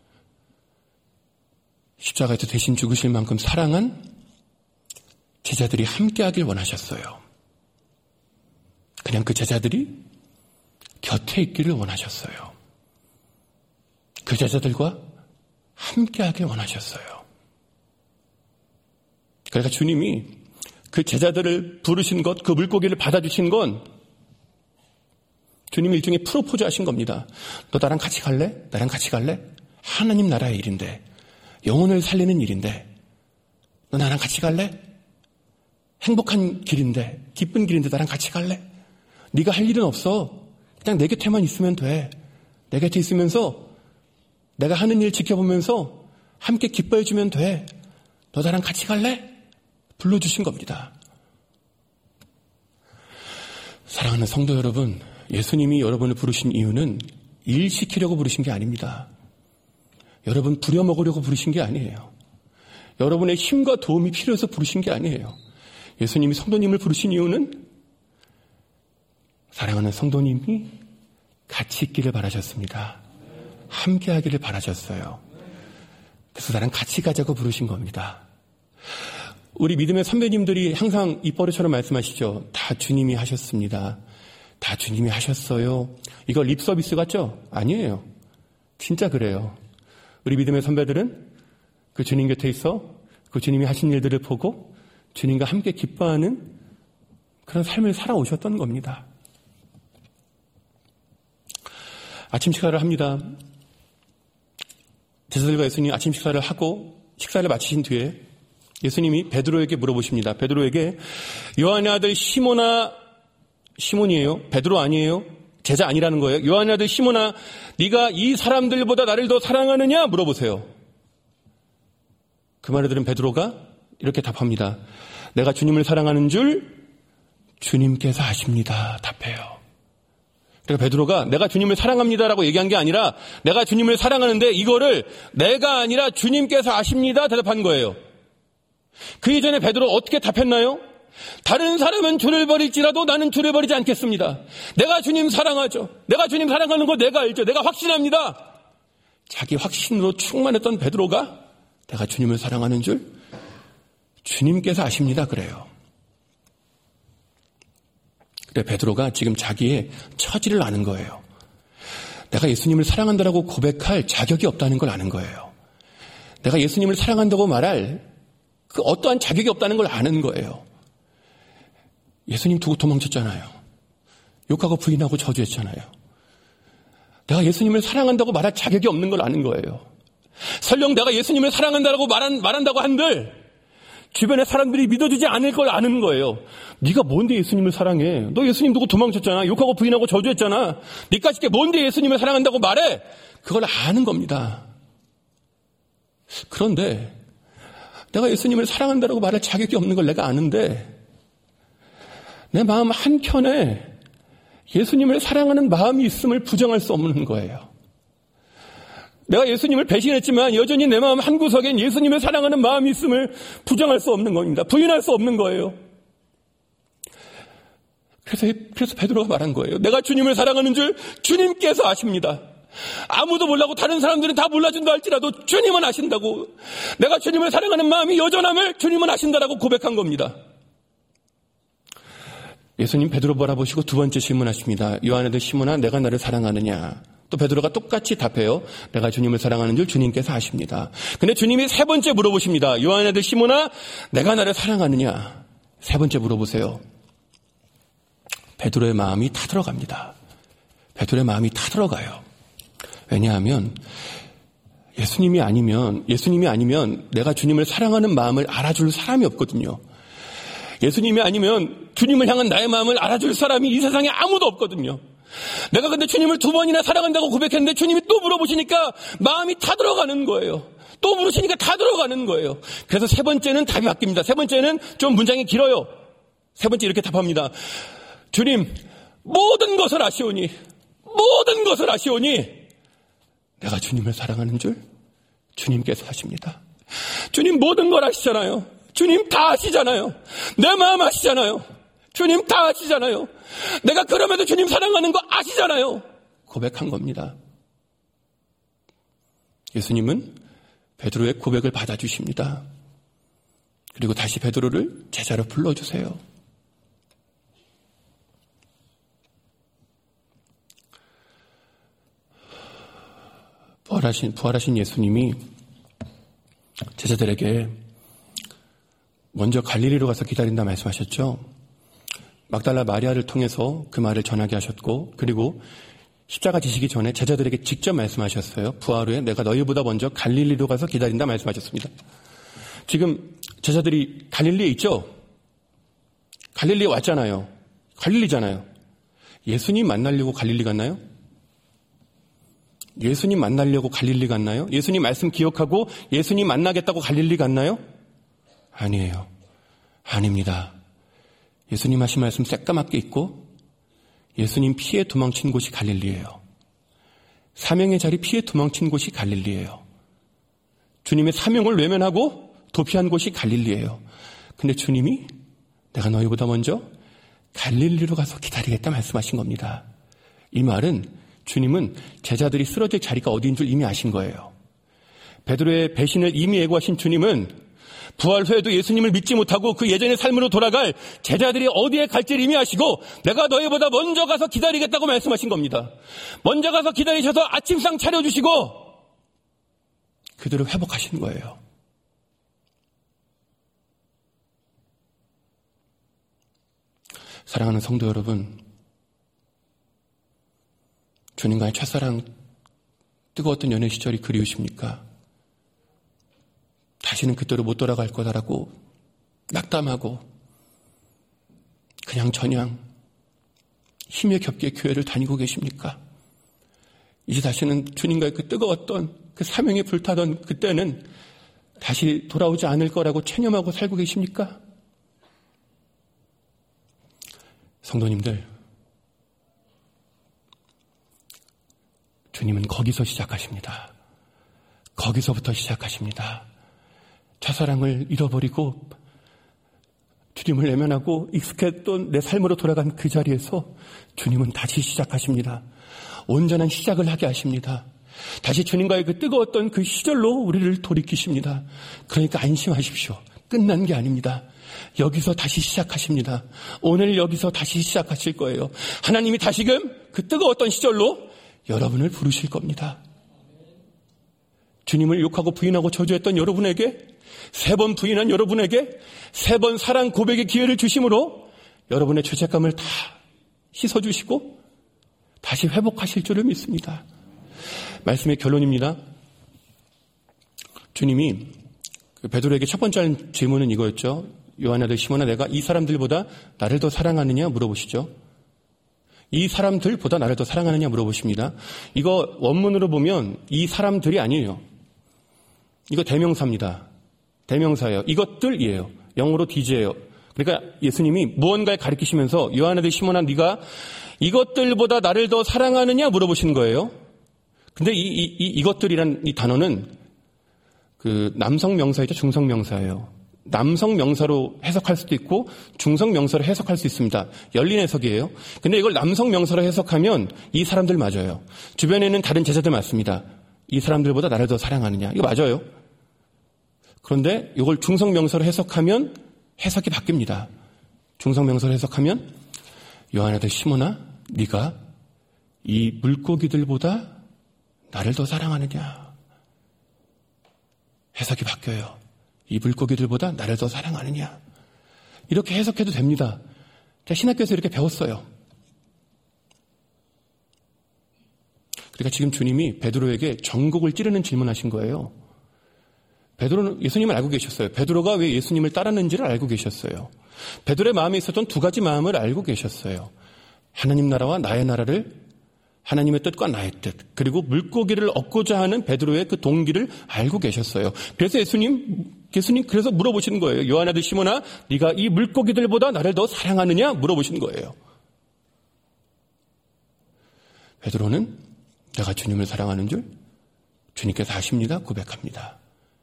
십자가에서 대신 죽으실 만큼 사랑한 제자들이 함께하길 원하셨어요. 그냥 그 제자들이 곁에 있기를 원하셨어요. 그 제자들과 함께하길 원하셨어요. 그러니까 주님이 그 제자들을 부르신 것, 그 물고기를 받아주신 건 주님이 일종의 프로포즈 하신 겁니다. 너 나랑 같이 갈래? 나랑 같이 갈래? 하나님 나라의 일인데, 영혼을 살리는 일인데, 너 나랑 같이 갈래? 행복한 길인데, 기쁜 길인데 나랑 같이 갈래? 네가 할 일은 없어. 그냥 내 곁에만 있으면 돼. 내 곁에 있으면서 내가 하는 일 지켜보면서 함께 기뻐해주면 돼. 너 나랑 같이 갈래? 불러주신 겁니다. 사랑하는 성도 여러분, 예수님이 여러분을 부르신 이유는 일 시키려고 부르신 게 아닙니다. 여러분 부려먹으려고 부르신 게 아니에요. 여러분의 힘과 도움이 필요해서 부르신 게 아니에요. 예수님이 성도님을 부르신 이유는 사랑하는 성도님이 같이 있기를 바라셨습니다. 함께 하기를 바라셨어요. 그래서 나랑 같이 가자고 부르신 겁니다. 우리 믿음의 선배님들이 항상 입버릇처럼 말씀하시죠. 다 주님이 하셨습니다. 다 주님이 하셨어요. 이거 립 서비스 같죠? 아니에요. 진짜 그래요. 우리 믿음의 선배들은 그 주님 곁에 있어 그 주님이 하신 일들을 보고 주님과 함께 기뻐하는 그런 삶을 살아오셨던 겁니다. 아침 식사를 합니다. 제자들과 예수님이 아침 식사를 하고 식사를 마치신 뒤에 예수님이 베드로에게 물어보십니다. 베드로에게 요한의 아들 시몬이에요? 베드로 아니에요? 제자 아니라는 거예요? 요한의 아들 시몬아, 네가 이 사람들보다 나를 더 사랑하느냐? 물어보세요. 그 말을 들은 베드로가 이렇게 답합니다. 내가 주님을 사랑하는 줄 주님께서 아십니다. 답해요. 그러니까 베드로가 내가 주님을 사랑합니다라고 얘기한 게 아니라 내가 주님을 사랑하는데 이거를 내가 아니라 주님께서 아십니다. 대답한 거예요. 그 이전에 베드로 어떻게 답했나요? 다른 사람은 주를 버릴지라도 나는 주를 버리지 않겠습니다. 내가 주님 사랑하죠. 내가 주님 사랑하는 거 내가 알죠. 내가 확신합니다. 자기 확신으로 충만했던 베드로가 내가 주님을 사랑하는 줄 주님께서 아십니다. 그래요. 그래 베드로가 지금 자기의 처지를 아는 거예요. 내가 예수님을 사랑한다라고 고백할 자격이 없다는 걸 아는 거예요. 내가 예수님을 사랑한다고 말할 그 어떠한 자격이 없다는 걸 아는 거예요. 예수님 두고 도망쳤잖아요. 욕하고 부인하고 저주했잖아요. 내가 예수님을 사랑한다고 말할 자격이 없는 걸 아는 거예요. 설령 내가 예수님을 사랑한다고 말한다고 한들 주변의 사람들이 믿어주지 않을 걸 아는 거예요. 네가 뭔데 예수님을 사랑해? 너 예수님 두고 도망쳤잖아. 욕하고 부인하고 저주했잖아. 네까짓 게 뭔데 예수님을 사랑한다고 말해? 그걸 아는 겁니다. 그런데 내가 예수님을 사랑한다고 말할 자격이 없는 걸 내가 아는데 내 마음 한켠에 예수님을 사랑하는 마음이 있음을 부정할 수 없는 거예요. 내가 예수님을 배신했지만 여전히 내 마음 한구석엔 예수님을 사랑하는 마음이 있음을 부정할 수 없는 겁니다. 부인할 수 없는 거예요. 그래서 베드로가 말한 거예요. 내가 주님을 사랑하는 줄 주님께서 아십니다. 아무도 몰라고 다른 사람들은 다 몰라준다 할지라도 주님은 아신다고. 내가 주님을 사랑하는 마음이 여전함을 주님은 아신다라고 고백한 겁니다. 예수님 베드로 바라보시고 두 번째 질문하십니다. 요한의 아들 시몬아, 내가 나를 사랑하느냐? 또 베드로가 똑같이 답해요. 내가 주님을 사랑하는 줄 주님께서 아십니다. 근데 주님이 세 번째 물어보십니다. 요한의 아들 시몬아, 내가 나를 사랑하느냐? 세 번째 물어보세요. 베드로의 마음이 타들어갑니다. 베드로의 마음이 타들어가요. 왜냐하면 예수님이 아니면 내가 주님을 사랑하는 마음을 알아줄 사람이 없거든요. 예수님이 아니면 주님을 향한 나의 마음을 알아줄 사람이 이 세상에 아무도 없거든요. 내가 근데 주님을 2번이나 사랑한다고 고백했는데 주님이 또 물어보시니까 마음이 다 들어가는 거예요. 또 물으시니까 다 들어가는 거예요. 그래서 3번째는 답이 바뀝니다. 3번째는 좀 문장이 길어요. 3번째 이렇게 답합니다. 주님, 모든 것을 아시오니 내가 주님을 사랑하는 줄 주님께서 아십니다. 주님 모든 걸 아시잖아요. 주님 다 아시잖아요. 내 마음 아시잖아요. 주님 다 아시잖아요. 내가 그럼에도 주님 사랑하는 거 아시잖아요. 고백한 겁니다. 예수님은 베드로의 고백을 받아주십니다. 그리고 다시 베드로를 제자로 불러주세요. 부활하신 예수님이 제자들에게 먼저 갈릴리로 가서 기다린다 말씀하셨죠. 막달라 마리아를 통해서 그 말을 전하게 하셨고, 그리고 십자가 지시기 전에 제자들에게 직접 말씀하셨어요. 부활 후에 내가 너희보다 먼저 갈릴리로 가서 기다린다 말씀하셨습니다. 지금 제자들이 갈릴리에 있죠? 갈릴리에 왔잖아요. 갈릴리잖아요. 예수님 만나려고 갈릴리 갔나요? 예수님 만나려고 갈릴리 갔나요? 예수님 말씀 기억하고 예수님 만나겠다고 갈릴리 갔나요? 아니에요. 아닙니다. 예수님 하신 말씀 새까맣게 있고 예수님 피해 도망친 곳이 갈릴리예요. 사명의 자리 피해 도망친 곳이 갈릴리예요. 주님의 사명을 외면하고 도피한 곳이 갈릴리예요. 근데 주님이 내가 너희보다 먼저 갈릴리로 가서 기다리겠다 말씀하신 겁니다. 이 말은 주님은 제자들이 쓰러질 자리가 어디인 줄 이미 아신 거예요. 베드로의 배신을 이미 예고하신 주님은 부활 후에도 예수님을 믿지 못하고 그 예전의 삶으로 돌아갈 제자들이 어디에 갈지를 이미 아시고 내가 너희보다 먼저 가서 기다리겠다고 말씀하신 겁니다. 먼저 가서 기다리셔서 아침상 차려주시고 그들을 회복하신 거예요. 사랑하는 성도 여러분, 주님과의 첫사랑, 뜨거웠던 연애 시절이 그리우십니까? 다시는 그때로 못 돌아갈 거다라고 낙담하고 그냥 저냥 힘에 겹게 교회를 다니고 계십니까? 이제 다시는 주님과의 그 뜨거웠던 그 사명에 불타던 그때는 다시 돌아오지 않을 거라고 체념하고 살고 계십니까? 성도님들, 주님은 거기서 시작하십니다. 거기서부터 시작하십니다. 첫사랑을 잃어버리고 주님을 외면하고 익숙했던 내 삶으로 돌아간 그 자리에서 주님은 다시 시작하십니다. 온전한 시작을 하게 하십니다. 다시 주님과의 그 뜨거웠던 그 시절로 우리를 돌이키십니다. 그러니까 안심하십시오. 끝난 게 아닙니다. 여기서 다시 시작하십니다. 오늘 여기서 다시 시작하실 거예요. 하나님이 다시금 그 뜨거웠던 시절로 여러분을 부르실 겁니다. 주님을 욕하고 부인하고 저주했던 여러분에게, 3번 부인한 여러분에게 3번 사랑 고백의 기회를 주심으로 여러분의 죄책감을 다 씻어주시고 다시 회복하실 줄을 믿습니다. 말씀의 결론입니다. 주님이 베드로에게 첫 번째 질문은 이거였죠. 요한 아들 시몬아, 내가 이 사람들보다 나를 더 사랑하느냐 물어보시죠. 이 사람들보다 나를 더 사랑하느냐 물어보십니다. 이거 원문으로 보면 이 사람들이 아니에요. 이거 대명사입니다. 대명사예요. 이것들이에요. 영어로 DJ예요. 그러니까 예수님이 무언가를 가리키시면서 요한 아들 시몬아, 네가 이것들보다 나를 더 사랑하느냐 물어보시는 거예요. 근데 이것들이란 이 단어는 그 남성 명사이죠. 중성 명사예요. 남성 명사로 해석할 수도 있고 중성 명사로 해석할 수 있습니다. 열린 해석이에요. 근데 이걸 남성 명사로 해석하면 이 사람들 맞아요. 주변에 있는 다른 제자들 맞습니다. 이 사람들보다 나를 더 사랑하느냐. 이거 맞아요. 그런데 이걸 중성 명사로 해석하면 해석이 바뀝니다. 중성 명사로 해석하면 요한 아들 시몬아, 네가 이 물고기들보다 나를 더 사랑하느냐. 해석이 바뀌어요. 이 물고기들보다 나를 더 사랑하느냐. 이렇게 해석해도 됩니다. 제가 신학교에서 이렇게 배웠어요. 그러니까 지금 주님이 베드로에게 전곡을 찌르는 질문하신 거예요. 베드로는 예수님을 알고 계셨어요. 베드로가 왜 예수님을 따랐는지를 알고 계셨어요. 베드로의 마음에 있었던 두 가지 마음을 알고 계셨어요. 하나님 나라와 나의 나라를, 하나님의 뜻과 나의 뜻, 그리고 물고기를 얻고자 하는 베드로의 그 동기를 알고 계셨어요. 그래서 예수님 그래서 물어보시는 거예요. 요한 아들 시몬아, 네가 이 물고기들보다 나를 더 사랑하느냐? 물어보신 거예요. 베드로는 내가 주님을 사랑하는 줄 주님께서 아십니다. 고백합니다.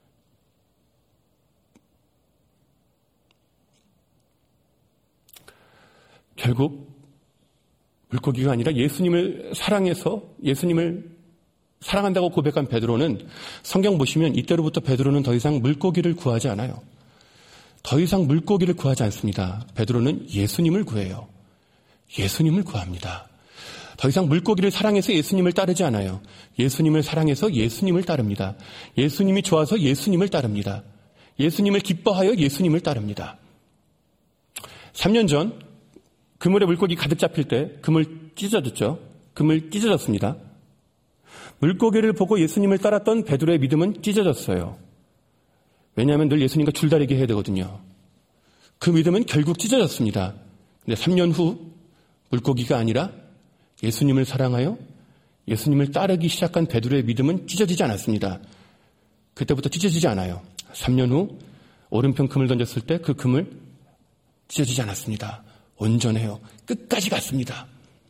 결국 물고기가 아니라 예수님을 사랑해서 예수님을 사랑한다고 고백한 베드로는 성경 보시면 이때로부터 베드로는 더 이상 물고기를 구하지 않아요. 더 이상 물고기를 구하지 않습니다. 베드로는 예수님을 구해요. 예수님을 구합니다. 더 이상 물고기를 사랑해서 예수님을 따르지 않아요. 예수님을 사랑해서 예수님을 따릅니다. 예수님이 좋아서 예수님을 따릅니다. 예수님을 기뻐하여 예수님을 따릅니다. 3년 전 그물에 물고기 가득 잡힐 때 그물 찢어졌죠. 그물 찢어졌습니다. 물고기를 보고 예수님을 따랐던 베드로의 믿음은 찢어졌어요. 왜냐하면 늘 예수님과 줄다리기 해야 되거든요. 그 믿음은 결국 찢어졌습니다. 근데 3년 후 물고기가 아니라 예수님을 사랑하여 예수님을 따르기 시작한 베드로의 믿음은 찢어지지 않았습니다. 그때부터 찢어지지 않아요. 3년 후 오른편 그물 던졌을 때 그 그물 찢어지지 않았습니다. 온전해요. 끝까지 갔습니다.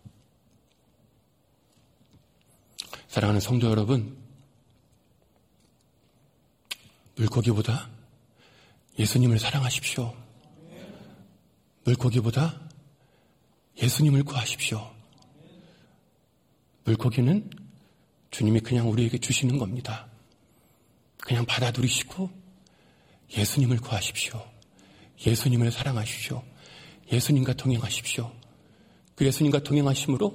사랑하는 성도 여러분, 물고기보다 예수님을 사랑하십시오. 물고기보다 예수님을 구하십시오. 물고기는 주님이 그냥 우리에게 주시는 겁니다. 그냥 받아들이시고 예수님을 구하십시오. 예수님을 사랑하십시오. 예수님과 동행하십시오. 그 예수님과 동행하심으로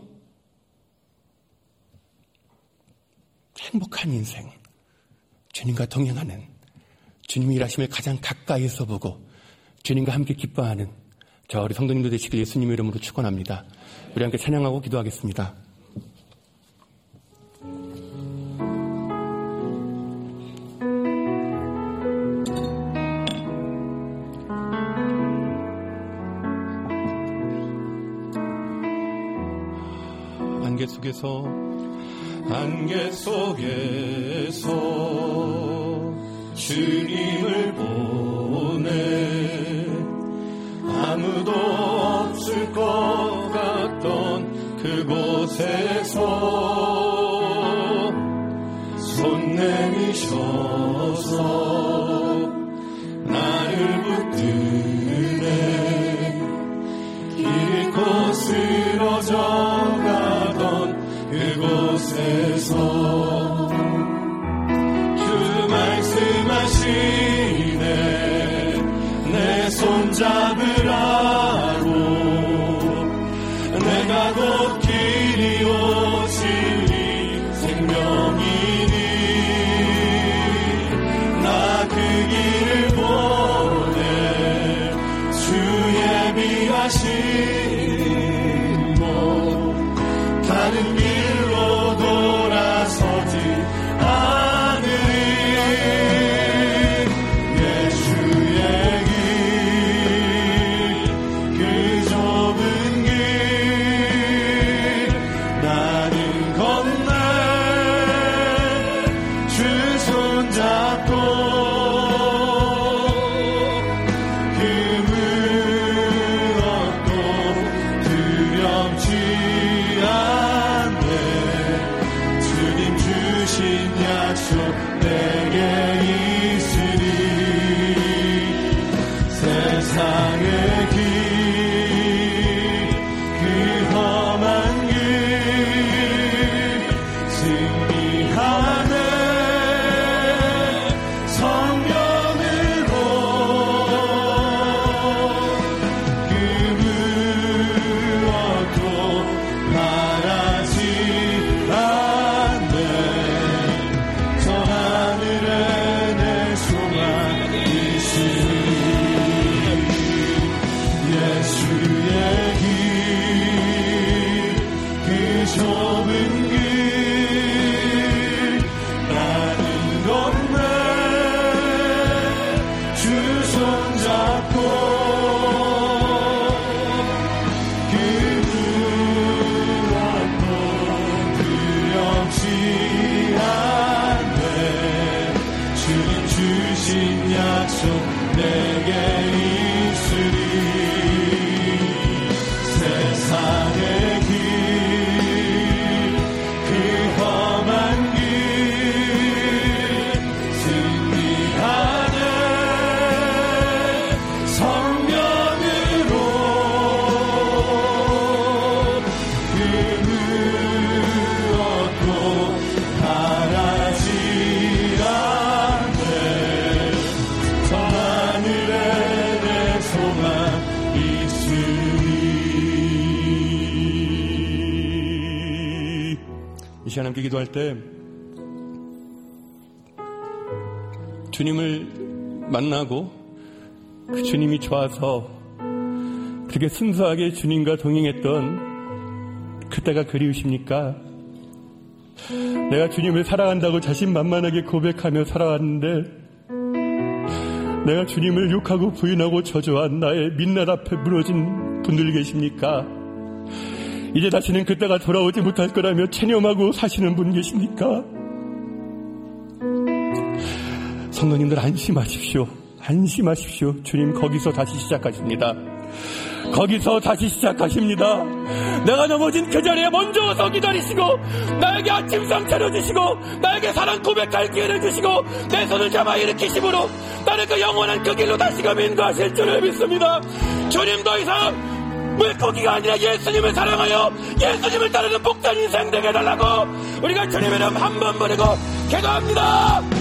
행복한 인생, 주님과 동행하는, 주님의 일하심을 가장 가까이에서 보고 주님과 함께 기뻐하는 저 우리 성도님들 되시길 예수님의 이름으로 축원합니다. 우리 함께 찬양하고 기도하겠습니다. 안개 속에서 주님을 보내 아무도 없을 것 같던 그곳에서 손 내미셔서 나를 붙드네 잃고 쓰러져 가던 그곳에서 주 말씀하시네 내 손잡으라고 내가 곧 길이요 진리 생명이니 나 그 길을 보내 주 예비하신 다른 길로 돌아서지 않으리 예수의 길 그 좁은 길 나는 건너 주 손잡고 그 무엇도 두렵지 약속 내게 있으리 세상의 길 그 험한 길 승리하네 성령으로 그 무엇도 바라지 않네 저 하늘에
주신 약속 내게 있으리. 세상의 길 그 험한 길 승리하네. 성령으로 힘을 얻고 바라지 않네. 저 하늘에 내 소망 있으리.
이 시간 함께 기도할 때 주님을 만나고 그 주님이 좋아서 그렇게 순수하게 주님과 동행했던 그때가 그리우십니까? 내가 주님을 사랑한다고 자신만만하게 고백하며 살아왔는데 내가 주님을 욕하고 부인하고 저주한 나의 민낯 앞에 무너진 분들 계십니까? 이제 다시는 그때가 돌아오지 못할 거라며 체념하고 사시는 분 계십니까? 성도님들 안심하십시오. 안심하십시오. 주님 거기서 다시 시작하십니다. 거기서 다시 시작하십니다. 내가 넘어진 그 자리에 먼저 와서 기다리시고 나에게 아침상 차려주시고 나에게 사랑 고백할 기회를 주시고 내 손을 잡아 일으키심으로 나를 그 영원한 그 길로 다시금 인도하실 줄을 믿습니다. 주님 더 이상 물고기가 아니라 예수님을 사랑하여 예수님을 따르는 복된 인생 되게 해달라고 우리가 주님의 이름 한 번 부르고 기도합니다.